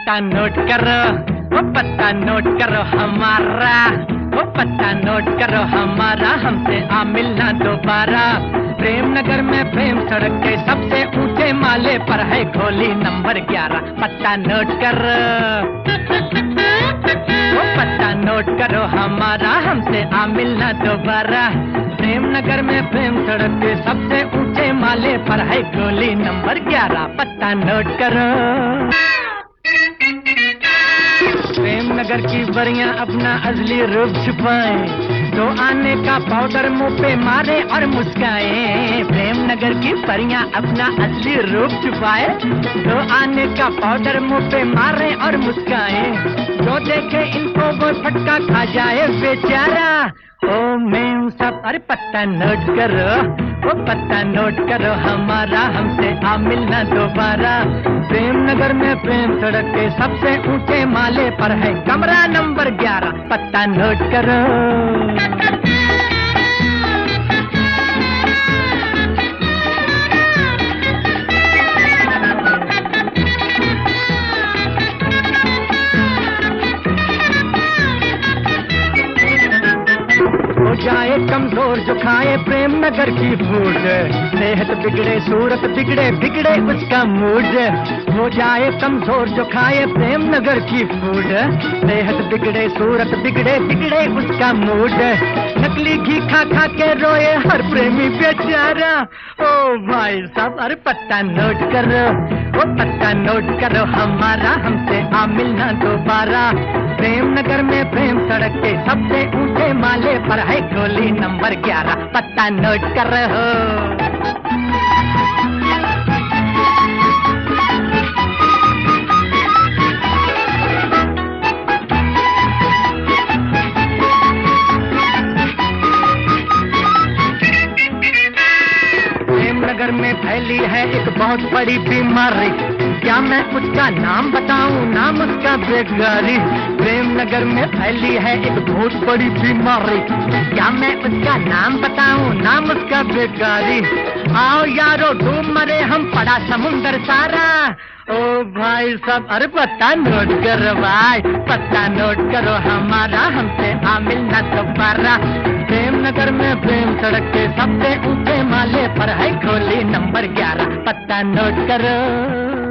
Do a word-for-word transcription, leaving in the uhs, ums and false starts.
पत्ता नोट करो, वो पत्ता नोट करो हमारा, वो पत्ता नोट करो हमारा, हमसे आ मिलना दोबारा। प्रेम नगर में प्रेम सड़क के सबसे ऊंचे माले पर है खोली नंबर ग्यारह। पत्ता नोट करो, वो पत्ता नोट करो हमारा, हमसे आ मिलना दोबारा। प्रेम नगर में प्रेम सड़क के सबसे ऊंचे माले पर है खोली नंबर ग्यारह। पत्ता नोट करो। प्रेम नगर की बरियां अपना असली रूप छुपाए, दो आने का पाउडर मुंह पे मारे और मुस्काए। प्रेम नगर की परियां अपना असली रूप छुपाए, दो आने का पाउडर मुंह पे मारे और मुस्काए। जो देखे इनको वो फटका खा जाए बेचारा। ओ मेम सब अरे पत्ता नोट करो, वो पत्ता नोट करो हमारा, हमसे आ मिलना दोबारा। प्रेम नगर में प्रेम सड़क के सबसे ऊंचे माले पर है कमरा नंबर ग्यारह। पत्ता नोट करो। जाए कमजोर जो खाए प्रेम नगर की फूड, सेहत बिगड़े सूरत बिगड़े बिगड़े उसका मूड। हो जाए कमजोर जो खाए प्रेम नगर की फूड, सेहत बिगड़े सूरत बिगड़े बिगड़े उसका मूड। नकली घी खा खा के रोए हर प्रेमी बेचारा। ओ भाई साहब अरे पत्ता नोट करो, वो पत्ता नोट करो हमारा, हमसे आ मिलना दोबारा। प्रेम नगर में प्रेम सड़क के सबसे ऊंचे माले पर है खोली नंबर ग्यारह। पत्ता नोट करो। नगर में फैली है एक बहुत बड़ी बीमारी, क्या मैं उसका नाम बताऊं, नाम उसका बेकारी। प्रेम नगर में फैली है एक बहुत बड़ी बीमारी, क्या मैं उसका नाम बताऊं, नाम उसका बेकारी। आओ यारो डूब मरे हम पड़ा समुंदर सारा। ओ भाई साहब अरे पत्ता नोट करो भाई, पत्ता नोट करो हमारा, हमसे आ मिलना दोबारा। प्रेम नगर में प्रेम सड़क के सबसे ऊंचे माले पर है खोली नंबर ग्यारह। पत्ता नोट करो।